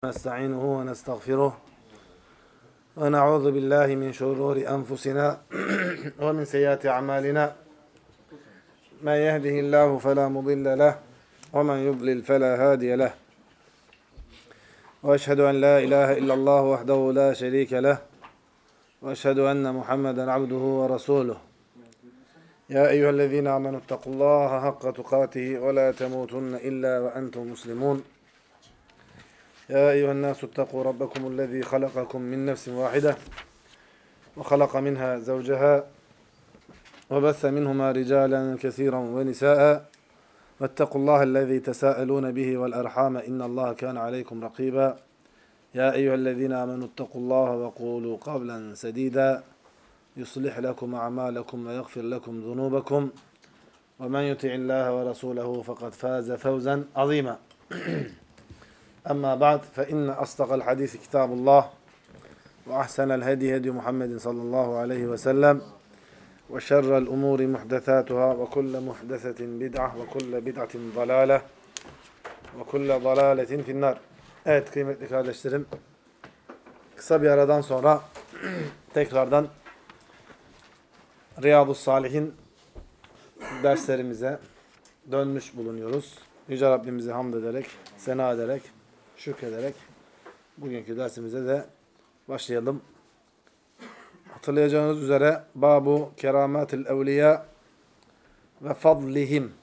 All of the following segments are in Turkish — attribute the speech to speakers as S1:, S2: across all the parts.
S1: نستعينه ونستغفره ونعوذ بالله من شرور أنفسنا ومن سيئات أعمالنا من يهده الله فلا مضل له ومن يضلل فلا هادي له وأشهد أن لا إله إلا الله وحده لا شريك له وأشهد أن محمدا عبده ورسوله يا أيها الذين آمنوا اتقوا الله حق تقاته ولا تموتن إلا وأنتم مسلمون يا أيها الناس اتقوا ربكم الذي خلقكم من نفس واحدة وخلق منها زوجها وبث منهما رجالا كثيرا ونساء واتقوا الله الذي تساءلون به والأرحام إن الله كان عليكم رقيبا يا أيها الذين آمنوا اتقوا الله وقولوا قولا سديدا يصلح لكم أعمالكم ويغفر لكم ذنوبكم ومن يطع الله ورسوله فقد فاز فوزا عظيما أما بعد فإن أصدق الحديث كتاب الله وأحسن الهدي هدي محمد صلى الله عليه وسلم وشر الأمور محدثاتها وكل محدثة بدعة وكل بدعة ضلالة وكل ضلالة في النار. Evet kıymetli kardeşlerim, kısa bir aradan sonra tekrardan Riyadus-Salihin derslerimize dönmüş bulunuyoruz. Yüce Rabbimizi hamd ederek, sena ederek, şükrederek bugünkü dersimize de başlayalım. Hatırlayacağınız üzere Babu Keramatil Evliya ve Fadlihim.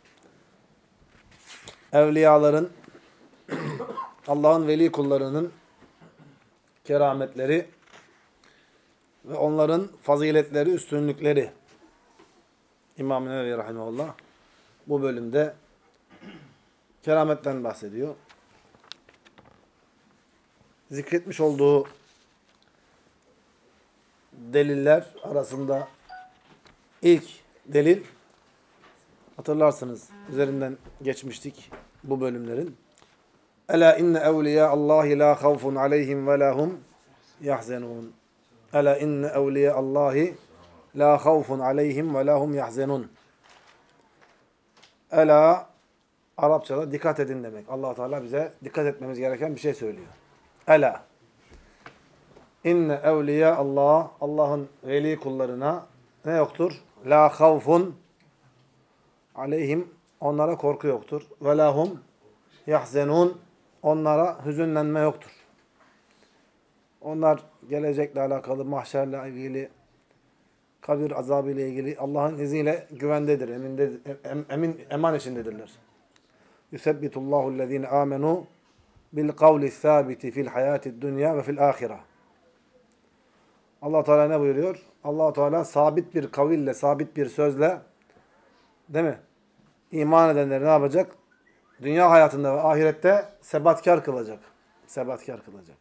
S1: Evliyaların, Allah'ın veli kullarının kerametleri ve onların faziletleri, üstünlükleri. İmam-ı Nevevi Rahimahullah bu bölümde kerametten bahsediyor. Zikretmiş olduğu deliller arasında ilk delil, hatırlarsınız, üzerinden geçmiştik bu bölümlerin. Ela inne evliya Allahi la havfun aleyhim ve lahum yahzenun. Ela inne evliya Allahi la havfun aleyhim ve lahum yahzenun. Ela, Arapçada dikkat edin demek. Allah Teala bize dikkat etmemiz gereken bir şey söylüyor. Ela inne evliya Allah, Allah'ın veli kullarına ne yoktur? La havfun aleyhim, onlara korku yoktur. Ve lahum yahzenun, onlara hüzünlenme yoktur. Onlar gelecekle alakalı, mahşerle ilgili, kabir azabı ile ilgili Allah'ın izniyle güvendedir, eman içindedirler. Yusebbitullahu allazine amenu bil kavli sabiti fil hayatid dunya ve fil ahire. Allah Teala ne buyuruyor? Allah Teala sabit bir kaville, sabit bir sözle, değil mi? İman edenleri ne yapacak? Dünya hayatında ve ahirette sebatkar kılacak. Sebatkar kılacak.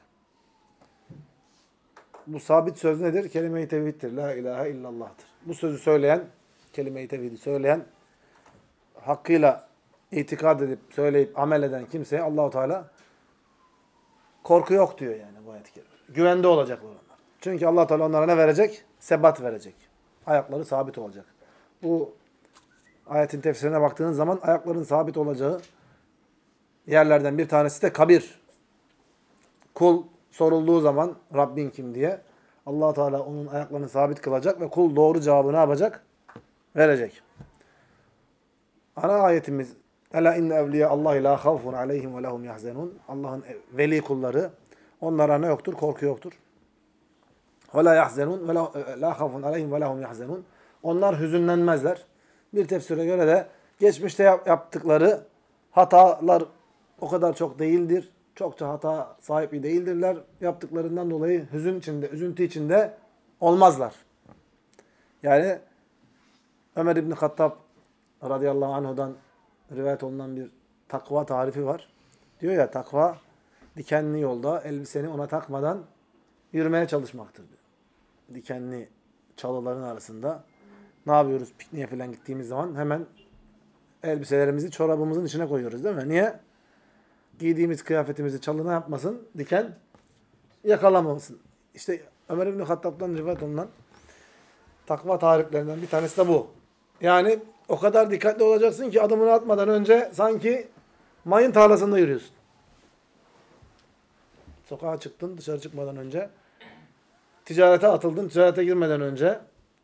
S1: Bu sabit söz nedir? Kelime-i tevhiddir. La ilahe illallah'tır. Bu sözü söyleyen, kelime-i tevhidi söyleyen, hakkıyla itikad edip, söyleyip, amel eden kimseye Allah-u Teala korku yok diyor yani bu ayet-i kerime. Güvende olacaklar onlar. Çünkü Allah Teala onlara ne verecek? Sebat verecek. Ayakları sabit olacak. Bu ayetin tefsirine baktığınız zaman ayakların sabit olacağı yerlerden bir tanesi de kabir. Kul sorulduğu zaman Rabbin kim diye Allah Teala onun ayaklarını sabit kılacak ve kul doğru cevabı ne yapacak? Verecek. Ana ayetimiz Ela inne evliya Allahi la havfun aleyhim ve lahum yahzenun. Allah'ın veli kulları, onlara ne yoktur? Korku yoktur. Ve la yahzenun ve la havfun aleyhim ve lahum yahzenun. Onlar hüzünlenmezler. Bir tefsire göre de geçmişte yaptıkları hatalar o kadar çok değildir. Çokça hata sahibi değildirler. Yaptıklarından dolayı hüzün içinde, üzüntü içinde olmazlar. Yani Ömer İbn Hattab radıyallahu anhu'dan rivayet olunan bir takva tarifi var. Diyor ya, takva dikenli yolda elbiseni ona takmadan yürümeye çalışmaktır diyor. Dikenli çalıların arasında ne yapıyoruz? Pikniğe falan gittiğimiz zaman hemen elbiselerimizi çorabımızın içine koyuyoruz, değil mi? Niye? Giydiğimiz kıyafetimizi çalı ne yapmasın? Diken yakalamasın. İşte Ömer İbn Hattab'dan rivayet olunan takva tariflerinden bir tanesi de bu. Yani o kadar dikkatli olacaksın ki adımını atmadan önce sanki mayın tarlasında yürüyorsun. sokağa çıktın dışarı çıkmadan önce, ticarete atıldın ticarete girmeden önce,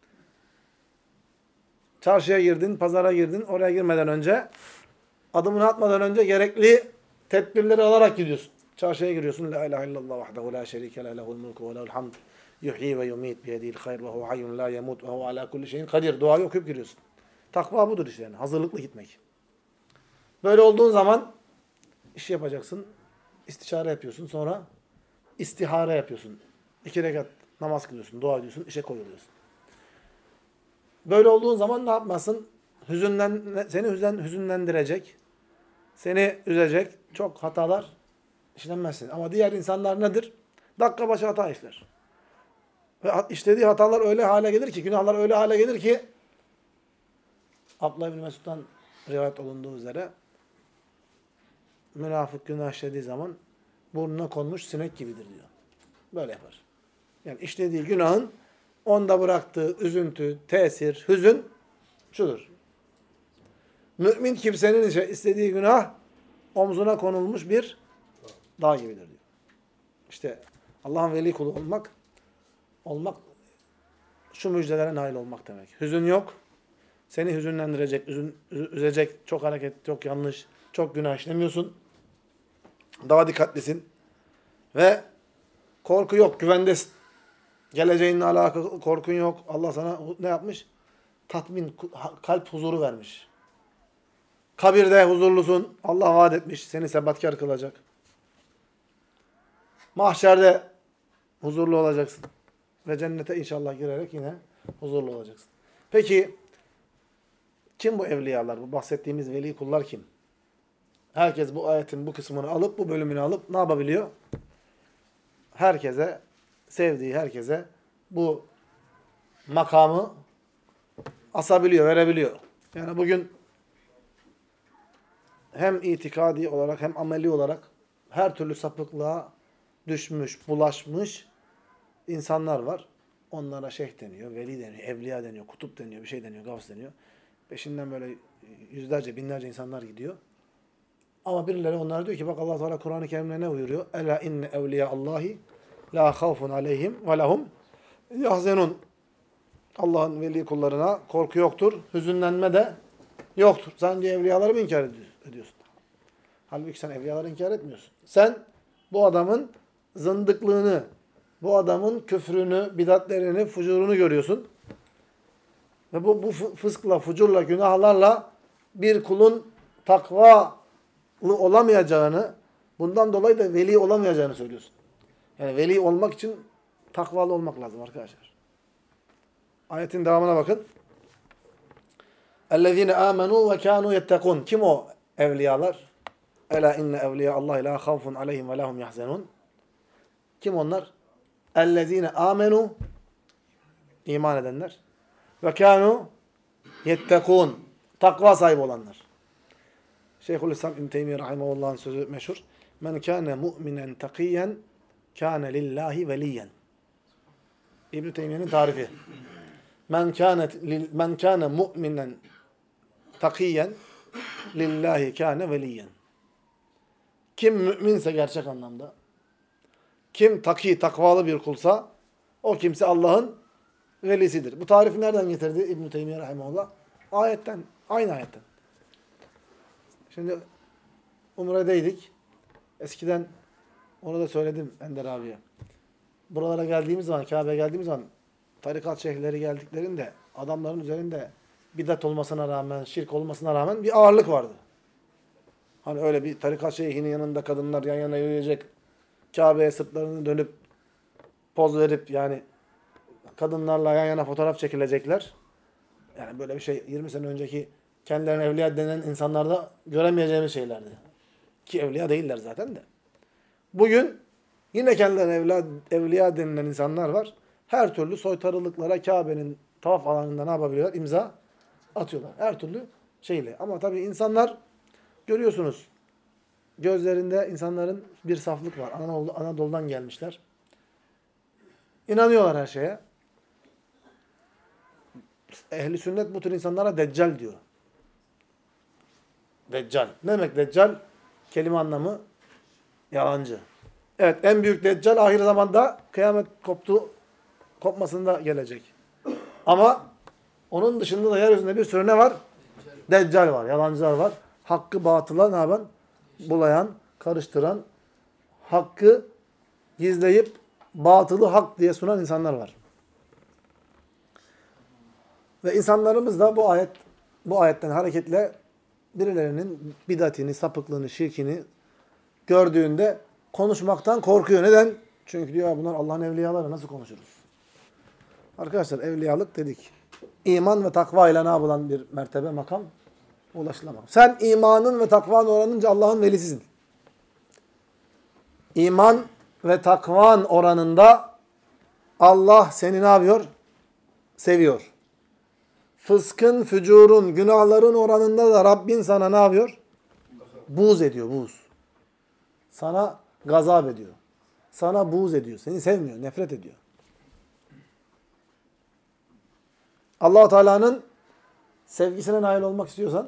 S1: çarşıya girdin, pazara girdin, oraya girmeden önce, adımını atmadan önce gerekli tedbirleri alarak gidiyorsun. Çarşıya giriyorsun. La ilahe illallah vahdehu la şerike la lehul mulku ve lehul hamd. Yuhyi ve yumit biyedihil hayr ve huve hayyun la yemut ve huve ala kulli şeyin kadir. Duayı okuyup giriyorsun. Takva budur işte yani. Hazırlıklı gitmek. Böyle olduğun zaman iş yapacaksın. İstişare yapıyorsun. Sonra istihare yapıyorsun. 2 rekat namaz kılıyorsun. Dua ediyorsun. İşe koyuluyorsun. Böyle olduğun zaman ne yapmasın? Seni hüzünlendirecek, seni üzecek çok hatalar işlenmezsin. Ama diğer insanlar nedir? Dakika başı hata işler. Ve işlediği hatalar öyle hale gelir ki, günahlar öyle hale gelir ki, Abdullah İbni Mesud'dan rivayet olunduğu üzere, münafık günah işlediği zaman burnuna konmuş sinek gibidir diyor. Böyle yapar. Yani işlediği günahın onda bıraktığı üzüntü, tesir, hüzün şudur. Mümin kimsenin istediği günah omzuna konulmuş bir dağ gibidir diyor. İşte Allah'ın veli kulu olmak şu müjdelere nail olmak demek. Hüzün yok. Seni hüzünlendirecek, üzecek çok hareket, çok yanlış, çok günah işlemiyorsun. Daha dikkatlisin. Ve korku yok, güvendesin. Geleceğinle alakalı korkun yok. Allah sana ne yapmış? Tatmin, kalp huzuru vermiş. Kabirde huzurlusun. Allah vaat etmiş. Seni sebatkar kılacak. Mahşerde huzurlu olacaksın. Ve cennete inşallah girerek yine huzurlu olacaksın. Peki kim bu evliyalar? Bu bahsettiğimiz veli kullar kim? Herkes bu ayetin bu kısmını alıp, bu bölümünü alıp ne yapabiliyor? Herkese, sevdiği herkese bu makamı asabiliyor, verebiliyor. Yani bugün hem itikadi olarak hem ameli olarak her türlü sapıklığa düşmüş, bulaşmış insanlar var. Onlara şeyh deniyor, veli deniyor, evliya deniyor, kutup deniyor, bir şey deniyor, gavs deniyor. Peşinden böyle yüzlerce, binlerce insanlar gidiyor. Ama birileri onlara diyor ki bak Allah Teala Kur'an-ı Kerim'de ne buyuruyor? Ela inne evliya Allahi la havfun aleyhim ve lahum yahzenun. Allah'ın veli kullarına korku yoktur, hüzünlenme de yoktur. Sen diye evliyaları mı inkar ediyorsun? Halbuki sen evliyaları inkar etmiyorsun. Sen bu adamın zındıklığını, bu adamın küfrünü, bidatlerini, fucurunu görüyorsun. Ve bu fıskla, fucurla, günahlarla bir kulun takvalı olamayacağını, bundan dolayı da veli olamayacağını söylüyorsun. Yani veli olmak için takvalı olmak lazım arkadaşlar. Ayetin devamına bakın. اَلَّذ۪ينَ آمَنُوا وَكَانُوا يَتَّقُونَ. Kim o evliyalar? اَلَا اِنَّ اَوْلِيَا اللّٰهِ لَا خَوْفٌ عَلَيْهِمْ وَلَهُمْ يَحْزَنُونَ. Kim onlar? اَلَّذ۪ينَ آمَنُوا. İman edenler. وَكَانُوا يَتَّقُونَ. Takva sahibi olanlar. Şeyhülislam İbn Teymiyye rahimehullah'ın sözü meşhur. Men kâne mu'minen takiyyen kâne lillahi veliyyen. İbn Teymiyye'nin tarifi. Men kâne mu'minen takiyyen lillahi kâne veliyyen. Kim müminse gerçek anlamda, kim takvalı bir kulsa, o kimse Allah'ın velisidir. Bu tarifi nereden getirdi İbn Teymiyye rahimehullah? Ayetten, aynı ayetten. Şimdi Umre'deydik. Eskiden onu da söyledim Ender abiye. Buralara geldiğimiz zaman, Kabe'ye geldiğimiz zaman tarikat şeyhleri geldiklerinde adamların üzerinde bidat olmasına rağmen, şirk olmasına rağmen bir ağırlık vardı. Hani öyle bir tarikat şeyhinin yanında kadınlar yan yana yürüyecek, Kabe'ye sırtlarını dönüp poz verip yani kadınlarla yan yana fotoğraf çekilecekler. Yani böyle bir şey 20 sene önceki kendilerine evliya denen insanlarda göremeyeceğimiz şeylerdi. Ki evliya değiller zaten de. Bugün yine kendilerine evliya denilen insanlar var. Her türlü soytarılıklara Kabe'nin tavaf alanında ne yapabiliyorlar? İmza atıyorlar. Her türlü şeyle. Ama tabii insanlar görüyorsunuz. Gözlerinde insanların bir saflık var. Anadolu'dan gelmişler. İnanıyorlar her şeye. Ehli sünnet bu tür insanlara deccal diyor. Deccal. Ne demek deccal? Kelime anlamı yalancı. Evet, en büyük deccal ahir zamanda kıyamet kopmasında gelecek. Ama onun dışında da yeryüzünde bir sürü ne var? Deccal var, yalancılar var. Hakkı batıla ne yapan? Bulayan, karıştıran, hakkı gizleyip batılı hak diye sunan insanlar var. Ve insanlarımız da bu ayetten hareketle birilerinin bidatini, sapıklığını, şirkini gördüğünde konuşmaktan korkuyor. Neden? Çünkü diyor bunlar Allah'ın evliyaları, nasıl konuşuruz? Arkadaşlar evliyalık dedik. İman ve takva ile ne yapılan bir mertebe, makam? Ulaşılamaz. Sen imanın ve takvan oranınca Allah'ın velisisin. İman ve takvan oranında Allah seni ne yapıyor? Seviyor. Fıskın, fücurun, günahların oranında da Rabbin sana ne yapıyor? Buğz ediyor, buğz. Sana gazap ediyor. Sana buğz ediyor. Seni sevmiyor, nefret ediyor. Allah-u Teala'nın sevgisine nail olmak istiyorsan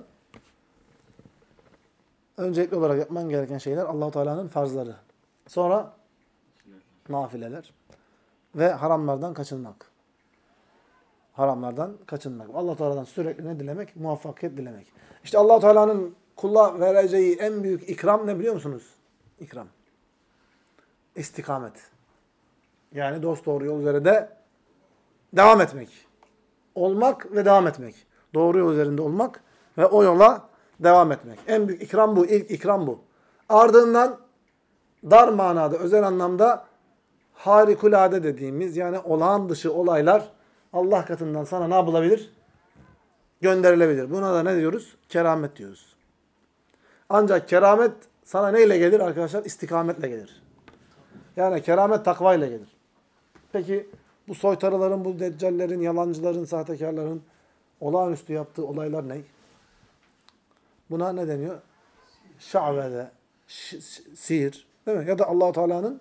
S1: öncelikli olarak yapman gereken şeyler Allah-u Teala'nın farzları. Sonra nafileler ve haramlardan kaçınmak. Haramlardan kaçınmak. Allah-u Teala'dan sürekli ne dilemek? Muvaffakiyet dilemek. İşte Allah-u Teala'nın kula vereceği en büyük ikram ne biliyor musunuz? İkram. İstikamet. Yani dosdoğru yol üzerinde devam etmek. Olmak ve devam etmek. Doğru yol üzerinde olmak ve o yola devam etmek. En büyük ikram bu. İlk ikram bu. Ardından dar manada, özel anlamda harikulade dediğimiz yani olağan dışı olaylar Allah katından sana ne yapılabilir? Gönderilebilir. Buna da ne diyoruz? Keramet diyoruz. Ancak keramet sana neyle gelir arkadaşlar? İstikametle gelir. Yani keramet takva ile gelir. Peki bu soytarıların, bu deccallerin, yalancıların, sahtekarların olağanüstü yaptığı olaylar ne? Buna ne deniyor? Şa'vede, sihir, değil mi? Ya da Allah-u Teala'nın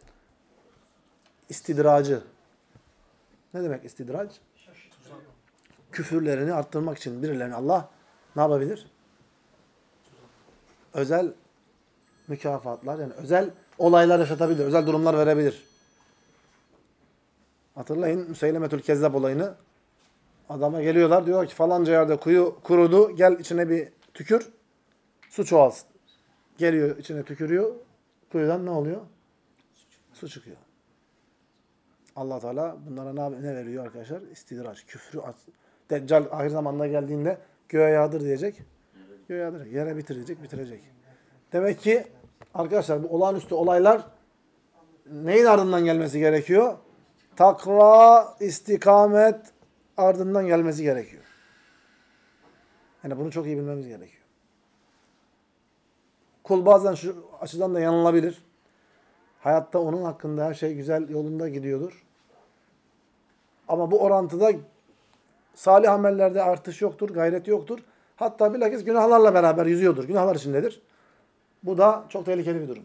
S1: istidracı. Ne demek istidrac? Küfürlerini arttırmak için birilerine Allah ne yapabilir? Özel mükafatlar, yani özel olaylar yaşatabilir, özel durumlar verebilir. Hatırlayın Müseylemetül Kezzab olayını. Adama geliyorlar, diyor ki falanca yerde kuyu kurudu, gel içine bir tükür, su çoğalsın. Geliyor, içine tükürüyor, kuyudan ne oluyor? Su çıkıyor. Allah Teala bunlara ne veriyor arkadaşlar? İstidraç, küfrü. Deccal ahir zamanda geldiğinde göğe yağdır diyecek. Göğe yağdıracak. Yere bitirecek. Demek ki arkadaşlar bu olağanüstü olaylar neyin ardından gelmesi gerekiyor? Takva, istikamet ardından gelmesi gerekiyor. Yani bunu çok iyi bilmemiz gerekiyor. Kul bazen şu açıdan da yanılabilir. Hayatta onun hakkında her şey güzel yolunda gidiyordur. Ama bu orantıda salih amellerde artış yoktur, gayret yoktur. Hatta bilakis günahlarla beraber yüzüyordur. Günahlar içindedir. Bu da çok tehlikeli bir durum.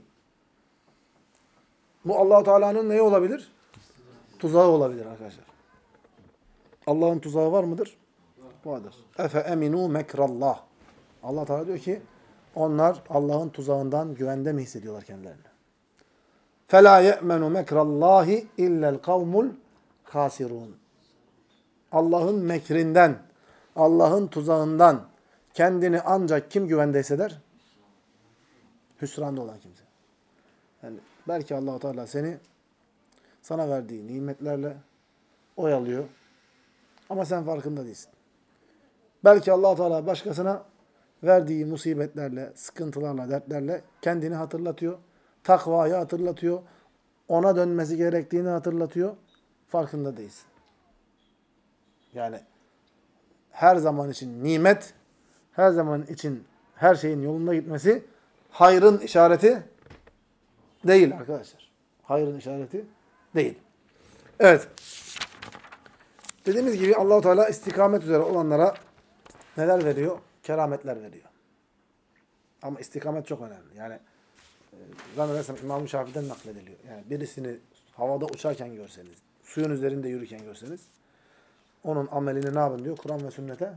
S1: Bu Allah-u Teala'nın neyi olabilir? Tuzağı olabilir arkadaşlar. Allah'ın tuzağı var mıdır? Vardır. Efe eminu mekrallah. Allah Teala diyor ki onlar Allah'ın tuzağından güvende mi hissediyorlar kendilerini? Fela ye'menu mekrallahi illel kavmul khasirun. Allah'ın mekrinden, Allah'ın tuzağından kendini ancak kim güvende hisseder? Hüsranda olan kimse. Yani belki Allah-u Teala sana verdiği nimetlerle oyalıyor. Ama sen farkında değilsin. Belki Allah-u Teala başkasına verdiği musibetlerle, sıkıntılarla, dertlerle kendini hatırlatıyor. Takvayı hatırlatıyor. Ona dönmesi gerektiğini hatırlatıyor. Farkında değilsin. Yani her zaman için nimet, her zaman için her şeyin yolunda gitmesi hayrın işareti değil arkadaşlar. Hayrın işareti değil. Evet. Dediğimiz gibi Allah-u Teala istikamet üzere olanlara neler veriyor? Kerametler veriyor. Ama istikamet çok önemli. Yani zannedersem İmam-ı Şafii'den naklediliyor. Yani birisini havada uçarken görseniz, suyun üzerinde yürürken görseniz, onun amelini ne yapın diyor? Kur'an ve sünnete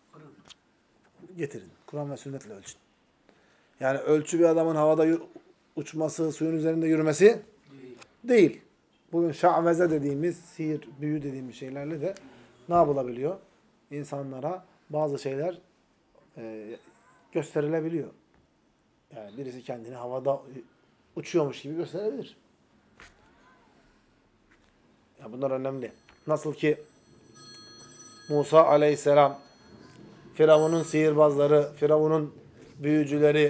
S1: getirin. Kur'an ve sünnetle ölçün. Yani ölçü bir adamın havada uçması, suyun üzerinde yürümesi değil. Bugün şa'veze dediğimiz, sihir, büyü dediğimiz şeylerle de ne yapılabiliyor? İnsanlara bazı şeyler gösterilebiliyor. Yani birisi kendini havada uçuyormuş gibi gösterebilir. Ya bunlar önemli. Nasıl ki Musa aleyhisselam, Firavun'un sihirbazları, Firavun'un büyücüleri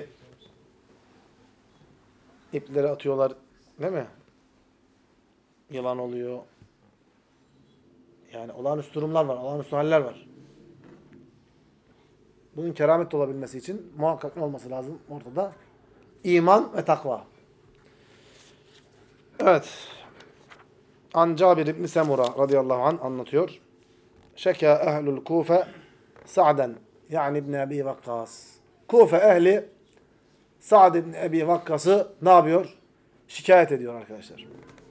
S1: ipleri atıyorlar, değil mi? Yılan oluyor. Yani olağanüstü durumlar var, olağanüstü haller var. Bunun keramet olabilmesi için muhakkak ne olması lazım ortada? İman ve takva. Evet. An Cabir İbni Semura radıyallahu anh anlatıyor. Şeka ehlul Kufe Sa'den yani İbni Ebi Vakkas. Kufe ehli Sa'd İbni Ebi Vakkas'ı ne yapıyor? Şikayet ediyor arkadaşlar.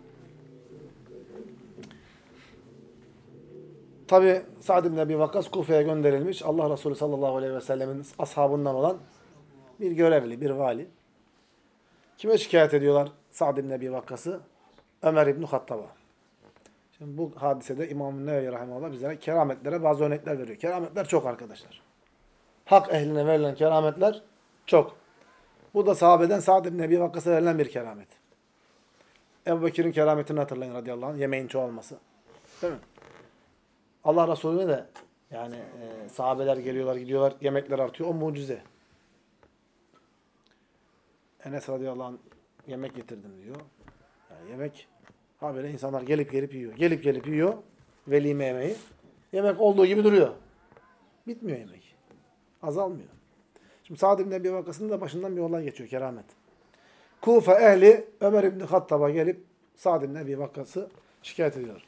S1: Tabi Sa'd ibn Ebi Vakkas Kufe'ye gönderilmiş. Allah Resulü sallallahu aleyhi ve sellemin ashabından olan bir görevli, bir vali. Kime şikayet ediyorlar Sa'd ibn Ebi Vakkas'ı? Ömer İbn Hattab'a. Şimdi bu hadisede İmam-ı Nevevi Rahimahullah bizlere kerametlere bazı örnekler veriyor. Kerametler çok arkadaşlar. Hak ehline verilen kerametler çok. Bu da sahabeden Sa'd ibn Ebi Vakkas'a verilen bir keramet. Ebu Bekir'in kerametini hatırlayın radıyallahu anh. Yemeğin çoğalması. Değil mi? Allah Resulüne de yani sahabeler geliyorlar, gidiyorlar, yemekler artıyor. O mucize. Enes radıyallahu anh yemek getirdim diyor. Yani yemek habire insanlar gelip gelip yiyor. Gelip gelip yiyor. Velime yemeği. Yemek olduğu gibi duruyor. Bitmiyor yemek. Azalmıyor. Şimdi Sa'd ibn Ebi Vakkas'ın da başından bir olay geçiyor. Keramet. Kufa ehli Ömer ibn Hattab'a gelip Sa'd ibn Ebi Vakkas'ı şikayet ediyor.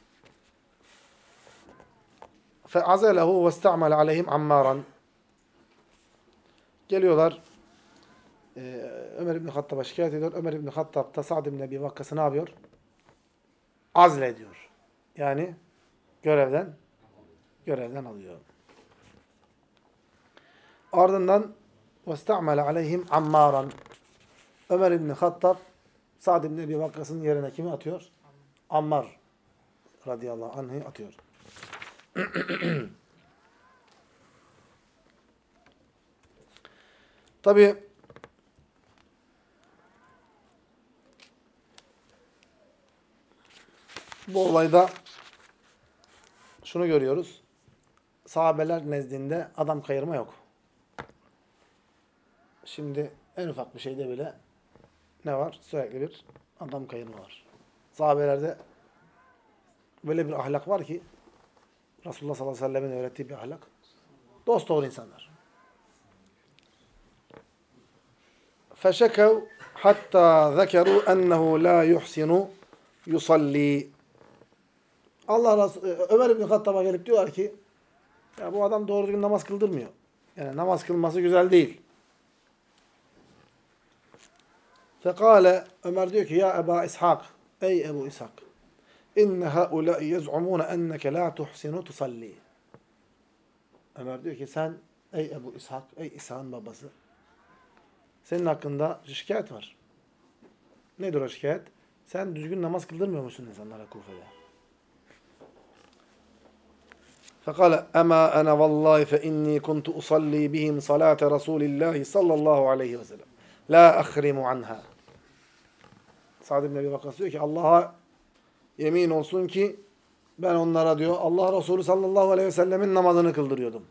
S1: فَعَزَلَهُ وَاسْتَعْمَلَ عَلَيْهِمْ عَمَّارًا. Geliyorlar. Ömer İbn Hattab'a şikayet ediyor. Ömer İbn Hattab da Sa'd ibn Ebi Vakkas'ı ne yapıyor? Azlediyor. Yani görevden alıyor. Ardından وَاسْتَعْمَلَ عَلَيْهِمْ عَمَّارًا. Ömer İbn Hattab Sa'd ibn Ebi Vakkas'ın yerine kimi atıyor? Ammar radıyallahu anh'ı atıyor. Tabi bu olayda şunu görüyoruz. Sahabeler nezdinde adam kayırma yok. Şimdi en ufak bir şeyde bile ne var? Sürekli bir adam kayırma var. Sahabelerde böyle bir ahlak var ki Resulullah sallallahu aleyhi ve sellem'in öğrettiği bir ahlak. Dosdoğru insanlar. فَشَكَوْا حَتَّى ذَكَرُوا أَنَّهُ لَا يُحْسِنُ يُصَلِّي. Ömer İbn Hattab'a gelip diyorlar ki ya bu adam doğru düzgün namaz kıldırmıyor. Yani namaz kılması güzel değil. Fekale Ömer diyor ki ya Eba İshak, ey Ebu İshak, inne haulâi yez'umûne enneke lâ tuhsinu tusalli. Ömer diyor ki sen ey Ebu İshak, ey İshak'ın babası, senin hakkında şikayet var. Nedir o şikayet? Sen düzgün namaz kıldırmıyor musun insanlara Kufe'de? Fekale ema ana vallahi fe inni kuntu usalli bihim salate Resulillahi sallallahu aleyhi ve sellem. La ahrimu anha. Sa'd ibn Ebi Vakkas diyor ki Allah'a yemin olsun ki ben onlara diyor Allah Resulü sallallahu aleyhi ve sellemin namazını kıldırıyordum.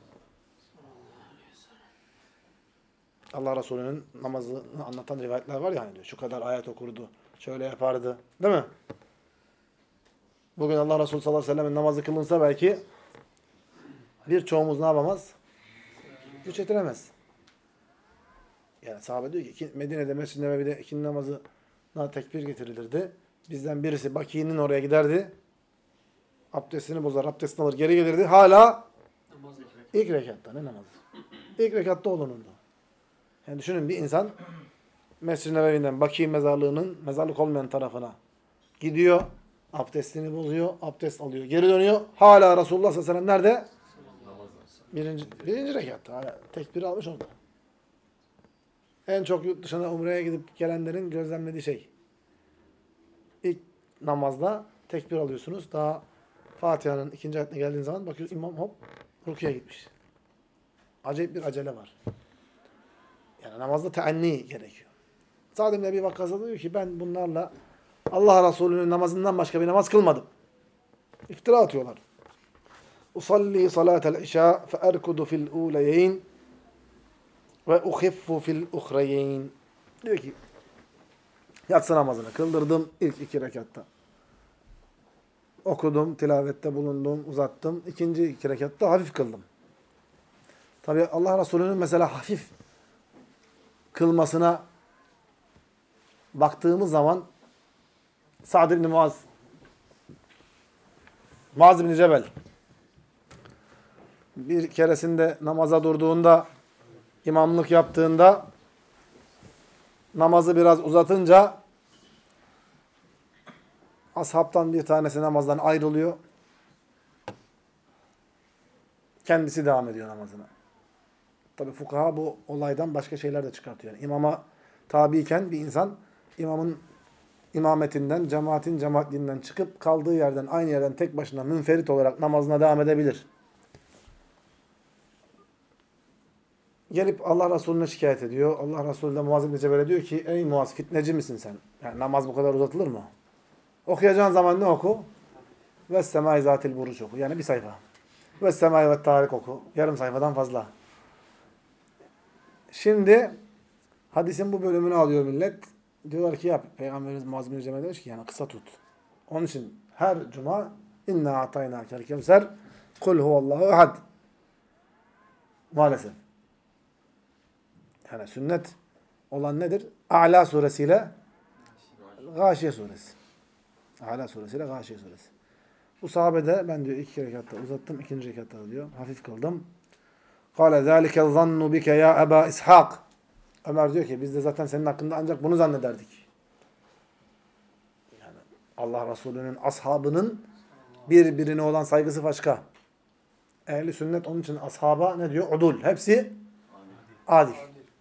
S1: Allah Resulü'nün namazını anlatan rivayetler var ya hani diyor. Şu kadar ayet okurdu. Şöyle yapardı. Değil mi? Bugün Allah Resulü sallallahu aleyhi ve sellemin namazı kılınsa belki birçoğumuz ne yapamaz? Güç yetiremez. Yani sahabe diyor ki Medine'de Mescid-i Nebevi'de ikindi namazına tekbir getirilirdi. Bizden birisi Baki'nin oraya giderdi. Abdestini bozar, abdestini alır, geri gelirdi. Hala ilk rekatta. Ne namazı? İlk rekatta olunurdu. Yani düşünün bir insan Mescid-i Nebevi'nden Baki mezarlığının mezarlık olmayan tarafına gidiyor. Abdestini bozuyor, abdest alıyor, geri dönüyor. Hala Resulullah sallallahu aleyhi ve sellem nerede? Birinci rekatta. Hala tekbiri almış orada. En çok yurt dışına umreye gidip gelenlerin gözlemlediği şey. İlk namazda tekbir alıyorsunuz. Daha Fatiha'nın ikinci ayetine geldiğiniz zaman bakıyoruz imam hop rukuya gitmiş. Acayip bir acele var. Yani namazda teenni gerekiyor. Sa'd ibn Ebi Vakkas diyor ki ben bunlarla Allah Resulü'nün namazından başka bir namaz kılmadım. İftira atıyorlar. Usalli salatel işa fe erkudu fil uleyeyn ve uhiffu fil uhreyeyn. Diyor ki yatsı namazını kıldırdım ilk 2 rekatta. Okudum, tilavette bulundum, uzattım. İkinci 2 rekatta hafif kıldım. Tabi Allah Resulü'nün mesela hafif kılmasına baktığımız zaman Sa'd ibn Muaz bin Cebel bir keresinde namaza durduğunda, imamlık yaptığında namazı biraz uzatınca ashabtan bir tanesi namazdan ayrılıyor. Kendisi devam ediyor namazına. Tabi fukaha bu olaydan başka şeyler de çıkartıyor. Yani imama tabiyken bir insan imamın imametinden, cemaatin cemaatliğinden çıkıp kaldığı yerden, aynı yerden tek başına münferit olarak namazına devam edebilir. Gelip Allah Resulüne şikayet ediyor. Allah Resulü de Muaz bin Cebel'e diyor ki ey Muaz fitneci misin sen? Yani namaz bu kadar uzatılır mı? Okuyacağın zaman ne oku? Vessemâi zâtil buruç oku. Yani bir sayfa. Vessemâi ve târik oku. Yarım sayfadan fazla. Şimdi hadisin bu bölümünü alıyor millet. Diyorlar ki ya Peygamberimiz Muaz bin Cebel demiş ki yani kısa tut. Onun için her cuma inna ataynâkel kevser kul huvallahu ehad. Maalesef. Yani sünnet olan nedir? A'la suresiyle Gâşiye suresi. A'la suresiyle Gâşiye suresi. Bu sahabede ben diyor 2 rekatta uzattım, 2. rekatta diyor hafif kıldım. Kâle zâlike zannu bike ya Eba İshak. Ömer diyor ki biz de zaten senin hakkında ancak bunu zannederdik. Yani Allah Resulü'nün ashabının birbirine olan saygısı başka. Ehli sünnet onun için ashaba ne diyor? Udul. Hepsi adil.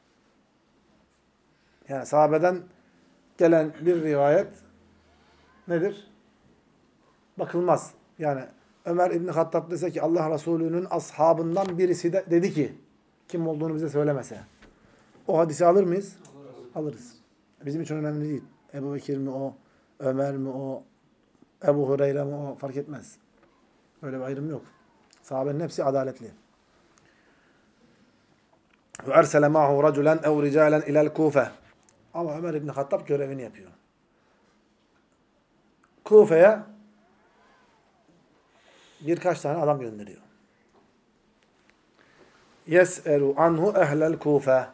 S1: Yani sahabeden gelen bir rivayet nedir? Bakılmaz. Yani Ömer İbni Hattab dese ki Allah Resulü'nün ashabından birisi de dedi ki kim olduğunu bize söylemese. O hadisi alır mıyız? Alırız. Bizim için önemli değil. Ebu Bekir mi o, Ömer mi o, Ebu Hureyre mi o fark etmez. Öyle bir ayrım yok. Sahabenin hepsi adaletli. Ve ersele ma'hu raculen ev ricalen ilel Kufe. Ama Ömer İbni Hattab görevini yapıyor. Kufe'ye birkaç tane adam gönderiyor. Yes'elu anhu ehlel Kufe.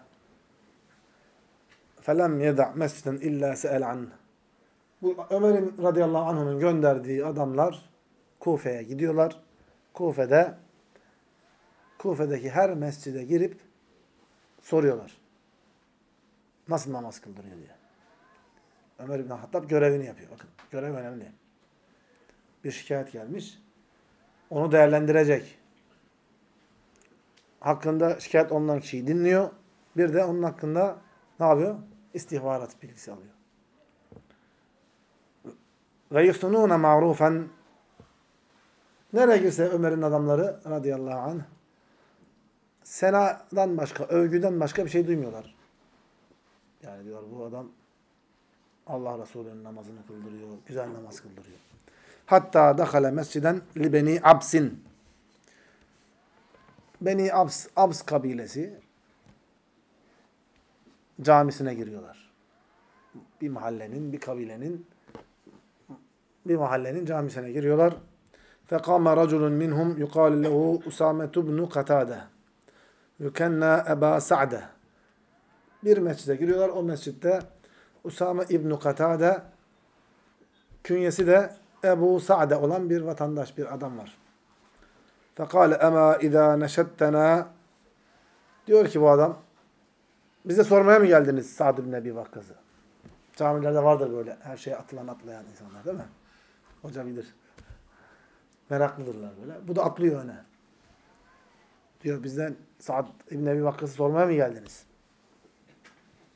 S1: Felem yeda' mesciden illa se'el anh. Bu Ömer'in radıyallahu anh'ın gönderdiği adamlar Kufe'ye gidiyorlar. Kufe'deki her mescide girip soruyorlar. Nasıl namaz kıldırıyor diye. Ömer İbn Hattab görevini yapıyor. Bakın görev önemli. Bir şikayet gelmiş. Onu değerlendirecek. Hakkında şikayet olunan kişiyi dinliyor. Bir de onun hakkında ne yapıyor? İstihbarat bilgisi alıyor. Ve yusunûne ma'rufen. Nereye girse Ömer'in adamları radıyallahu anh senadan başka, övgüden başka bir şey duymuyorlar. Yani diyor bu adam Allah Resulü'nün namazını kıldırıyor, güzel namaz kıldırıyor. Hatta dakhala mesciden li beni Abs'in. Beni Abs kabilesi camisine giriyorlar. Bir mahallenin, bir kabilenin bir mahallenin camisine giriyorlar. Fekâme raculun minhum yukâlu lehu Usâme ibn Katâde. Yukenna Eba Sa'de. Bir mescide giriyorlar. O mescitte Usame İbn Katade künyesi de Ebu Sa'de olan bir vatandaş, bir adam var. Fekale ema izâ neşettena. Diyor ki bu adam bize sormaya mı geldiniz Sa'd ibn Ebi Vakkas'ı? Camilerde vardır böyle her şeye atılan atlayan insanlar değil mi? Hoca bilir. Meraklıdırlar böyle. Bu da atlıyor öne. Diyor bizden Sa'd ibn Ebi Vakkas'ı sormaya mı geldiniz?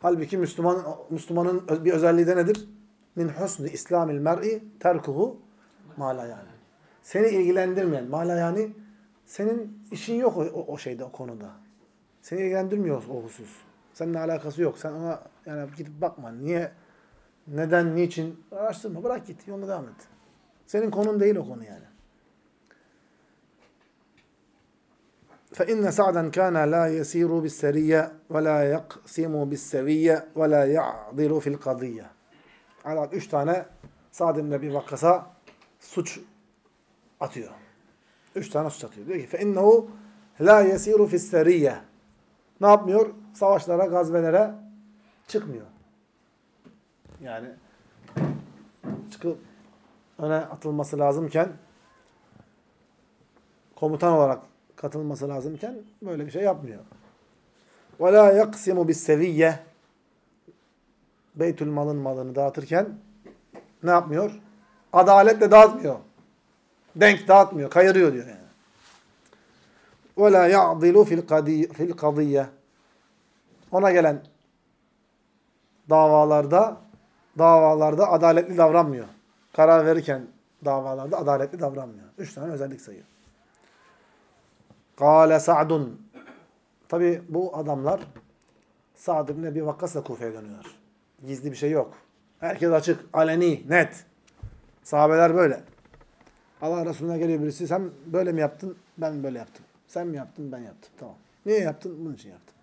S1: Halbuki Müslümanın bir özelliği de nedir? Min husni İslamil mer'i terkuhu ma la yani. Seni ilgilendirmeyen, ma la yani senin işin yok o şeyde, o konuda. Seni ilgilendirmiyor o husus. Seninle alakası yok. Sen ona yani gidip bakma. Niye, neden, niçin araştırma. Bırak git. Yoluna devam et. Senin konun değil o konu yani. فَاِنَّ سَعْدًا كَانَ لَا يَس۪يرُ بِالسَّرِيَّ وَلَا يَقْسِمُ بِالسَّوِيَّ وَلَا يَعْضِلُ فِي الْقَضِيَّ. Allah 3 tane Sa'd ibn Ebi Vakkas'a suç atıyor. 3 tane suç atıyor. Diyor ki فَاِنَّهُ لَا يَس۪يرُ فِي السَّرِيَّ. Ne yapmıyor? Savaşlara, gazvelere çıkmıyor. Yani çıkıp öne atılması lazımken, komutan olarak katılması lazımken böyle bir şey yapmıyor. وَلَا يَقْسِمُ بِالسَّوِيَّ. Beytül malın malını dağıtırken ne yapmıyor? Adaletle dağıtmıyor. Denk dağıtmıyor. Kayırıyor diyor yani. وَلَا يَعْضِلُ فِي الْقَضِيَّ. Ona gelen davalarda adaletli davranmıyor. Karar verirken davalarda adaletli davranmıyor. 3 tane özellik sayıyor. Kâle Sa'dun. Tabi bu adamlar Sa'd ibn Ebi Vakkas'la Kufe'ye dönüyorlar. Gizli bir şey yok. Herkes açık, aleni, net. Sahabeler böyle. Allah Resulüne geliyor birisi. Sen böyle mi yaptın? Ben böyle yaptım. Sen mi yaptın? Ben yaptım. Tamam. Niye yaptın? Bunun için yaptım.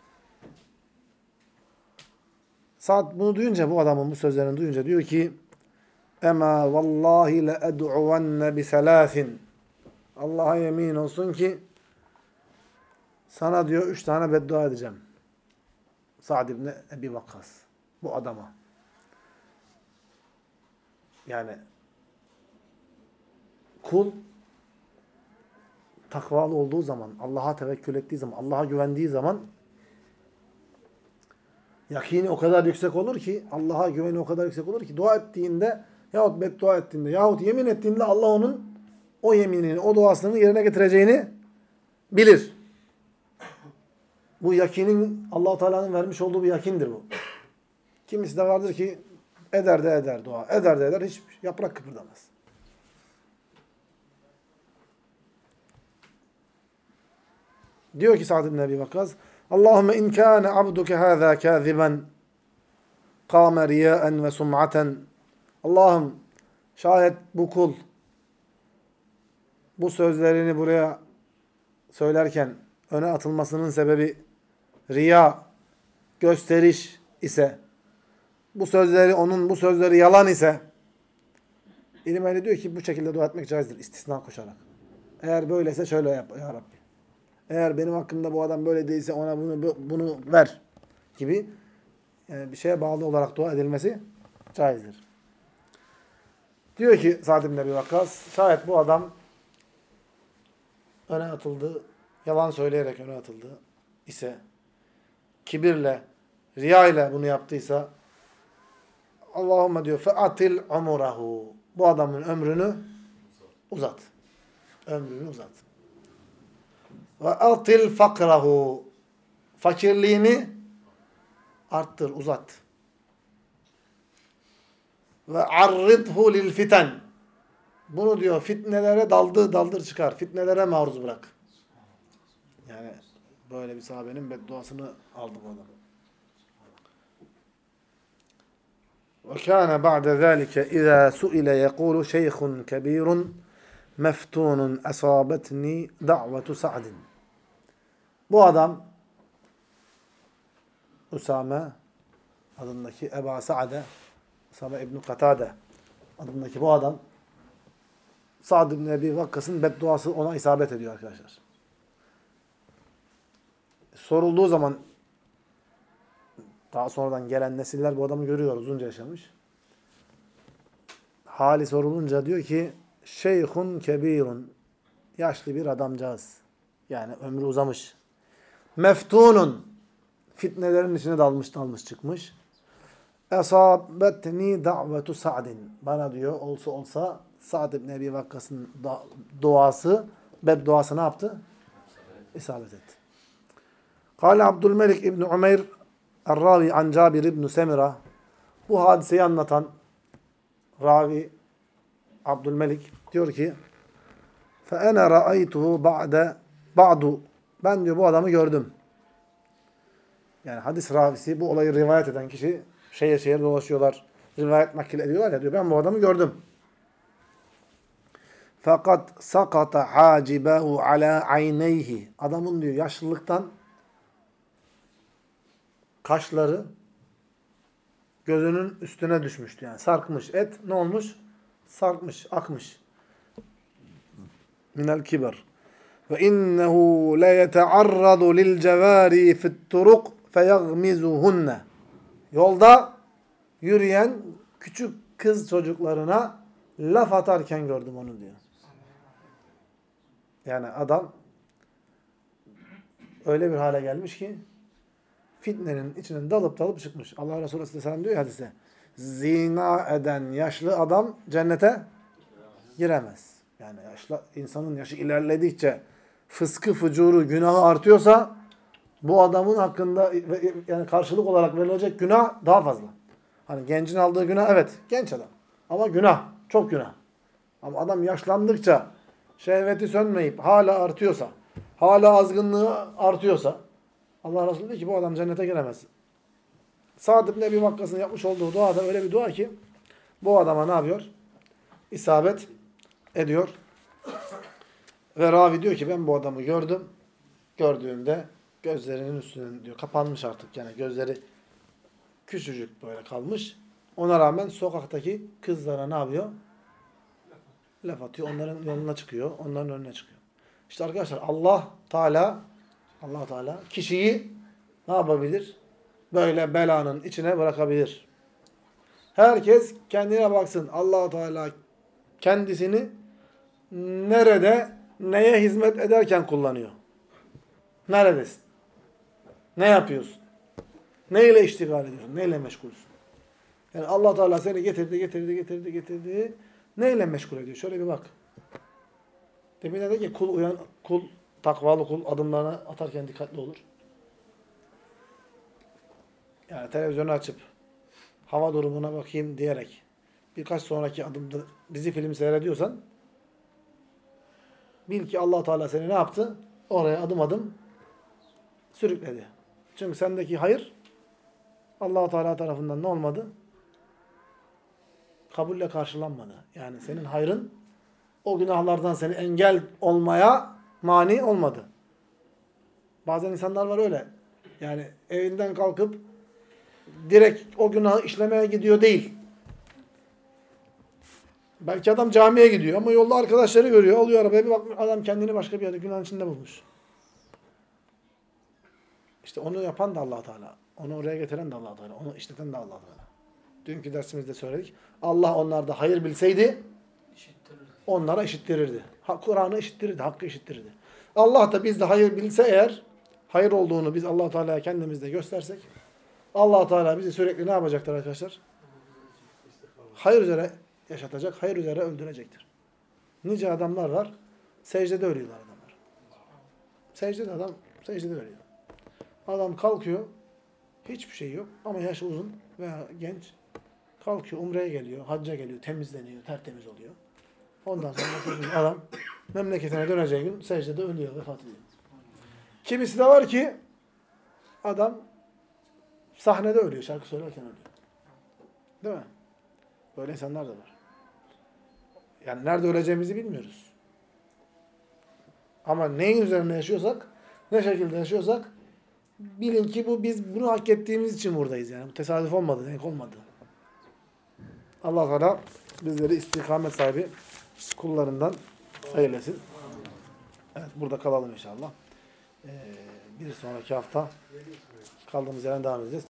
S1: Sa'd bunu duyunca, bu adamın bu sözlerini duyunca diyor ki Ema vallahi le ed'uvenne bi selâsin. Allah'a yemin olsun ki sana diyor 3 tane beddua edeceğim. Sa'd ibn Ebi Vakkas. Bu adama. Yani kul takvalı olduğu zaman, Allah'a tevekkül ettiği zaman, Allah'a güvendiği zaman yakini o kadar yüksek olur ki, Allah'a güveni o kadar yüksek olur ki dua ettiğinde yahut beddua ettiğinde yahut yemin ettiğinde Allah onun o yeminini, o duasını yerine getireceğini bilir. Bu yakinin Allah-u Teala'nın vermiş olduğu bir yakindir bu. Kimisi de vardır ki eder de eder dua. Eder de eder hiç yaprak kıpırdamaz. Diyor ki Sa'd ibn Ebi Vakkas Allahümme in kâne abduke hâzâ kâziben kâme riyâen ve sum'aten. Allah'ım şayet bu kul bu sözlerini buraya söylerken öne atılmasının sebebi riya, gösteriş ise, bu sözleri yalan ise, İlim ehli diyor ki bu şekilde dua etmek caizdir, istisna koşarak. Eğer böyleyse şöyle yap ya Rabbi. Eğer benim hakkımda bu adam böyle değilse ona bunu ver gibi yani bir şeye bağlı olarak dua edilmesi caizdir. Diyor ki Sa'd ibn Ebi Vakkas, şayet bu adam öne atıldı, yalan söyleyerek öne atıldı ise, kibirle, riya ile bunu yaptıysa, Allahümme diyor, fe'atil umurahu. Bu adamın ömrünü uzat. Ömrünü uzat. Ve atil fakrahu. Fakirliğini arttır, uzat. Ve arridhu lil fiten. Bunu diyor fitnelere daldır çıkar. Fitnelere maruz bırak. Yani böyle bir sahabenin bedduasını aldı bu adam. وَكَانَ بَعْدَ ذَٰلِكَ اِذَا سُئِلَ يَقُولُ شَيْخٌ كَب۪يرٌ مَفْتُونٌ أَصَابَتْنِي دَعْوَةُ سَعْدٍ. Bu adam Usame adındaki Eba Sa'de, Usame İbn Katade adındaki bu adam Sa'd ibn Ebi Vakkas'ın bedduası ona isabet ediyor arkadaşlar. Sorulduğu zaman daha sonradan gelen nesiller bu adamı görüyor, uzunca yaşamış. Hali sorulunca diyor ki şeyhun kebirun, yaşlı bir adamcağız. Yani ömrü uzamış. Meftunun, fitnelerin içine dalmış çıkmış. Esabetni da'vetu Sa'din. Bana diyor olsa Sa'd ibn Ebi Vakkas'ın duası, bedduası ne yaptı? İsabet etti. Kâle Abdülmelik İbn Umeyr Er-Ravi an Cabir ibn Semira. Bu hadiseyi anlatan ravi Abdülmelik diyor ki فَاَنَا رَأَيْتُهُ بَعْدُ Ben diyor bu adamı gördüm. Yani hadis ravisi, bu olayı rivayet eden kişi şehir şehir dolaşıyorlar. Rivayet nakil ediyorlar ya diyor. Ben bu adamı gördüm. Fakat sakata hacibahu ala ayneyhi. Adamın diyor yaşlılıktan kaşları gözünün üstüne düşmüştü. Yani sarkmış. Et ne olmuş? Sarkmış, akmış. Minel kibar. Ve innehu la yeta'arradu lil cevari fi't turuk feyagmizuhunne. Yolda yürüyen küçük kız çocuklarına laf atarken gördüm onu diyor. Yani adam öyle bir hale gelmiş ki fitnenin içine dalıp çıkmış. Allah Resulü Aleyhisselam diyor ya hadiste. Zina eden yaşlı adam cennete giremez. Yani insanın yaşı ilerledikçe fıskı, fucuru, günahı artıyorsa bu adamın hakkında yani karşılık olarak verilecek günah daha fazla. Hani gencin aldığı günah evet genç adam. Ama günah, çok günah. Ama adam yaşlandıkça şehveti sönmeyip hala artıyorsa, hala azgınlığı artıyorsa Allah Resulü diyor ki bu adam cennete giremez. Sa'd ibn Ebi Vakkas'ın yapmış olduğu dua da öyle bir dua ki bu adama ne yapıyor? İsabet ediyor. Ve ravi diyor ki ben bu adamı gördüm. Gördüğümde gözlerinin üstüne diyor kapanmış artık yani gözleri küçücük böyle kalmış. Ona rağmen sokaktaki kızlara ne yapıyor? Laf atıyor. Onların yoluna çıkıyor. Onların önüne çıkıyor. İşte arkadaşlar Allah Teala kişiyi ne yapabilir? Böyle belanın içine bırakabilir. Herkes kendine baksın. Allah Teala kendisini nerede, neye hizmet ederken kullanıyor? Neredesin? Ne yapıyorsun? Neyle iştigal ediyorsun? Neyle meşgulsün? Yani Allah Teala seni getirdi. Neyle meşgul ediyor? Şöyle bir bak. Demin dedi ki kul takvalı kul adımlarına atarken dikkatli olur. Yani televizyonu açıp hava durumuna bakayım diyerek birkaç sonraki adımda dizi film seyrediyorsan bil ki Allah Teala seni ne yaptı? Oraya adım adım sürükledi. Çünkü sendeki hayır Allah Teala tarafından ne olmadı? Kabulle karşılanmadı. Yani senin hayrın o günahlardan seni engel olmaya mani olmadı. Bazen insanlar var öyle. Yani evinden kalkıp direkt o günahı işlemeye gidiyor değil. Belki adam camiye gidiyor ama yolda arkadaşları görüyor. Alıyor arabaya bir bakmış adam kendini başka bir yerde günahın içinde bulmuş. İşte onu yapan da Allah Teala. Onu oraya getiren de Allah Teala. Onu işleten de Allah Teala. Dünkü dersimizde söyledik. Allah onlarda hayır bilseydi onlara işittirirdi. Kur'an'ı işittirirdi, hakkı işittirirdi. Allah da bizde hayır bilse eğer, hayır olduğunu biz Allah Teala'ya kendimizde göstersek, Allah Teala bizi sürekli ne yapacaktır arkadaşlar? Hayır üzere yaşatacak, hayır üzere öldürecektir. Nice adamlar var, secdede ölüyorlar adamlar. Secdede ölüyor. Adam kalkıyor, hiçbir şey yok ama yaşı uzun veya genç. Kalkıyor, umreye geliyor, hacca geliyor, temizleniyor, tertemiz oluyor. Ondan sonra adam memleketine döneceği gün secdede ölüyor, vefat ediyor. Kimisi de var ki adam sahnede ölüyor, şarkı söylerken ölüyor. Değil mi? Böyle insanlar da var. Yani nerede öleceğimizi bilmiyoruz. Ama neyin üzerine yaşıyorsak, ne şekilde yaşıyorsak bilin ki biz bunu hak ettiğimiz için buradayız yani. Bu tesadüf olmadı, denk olmadı. Allah Teala bizleri istikamet sahibi kullarından eylesin. Evet, burada kalalım inşallah. Bir sonraki hafta kaldığımız yerden devam edeceğiz.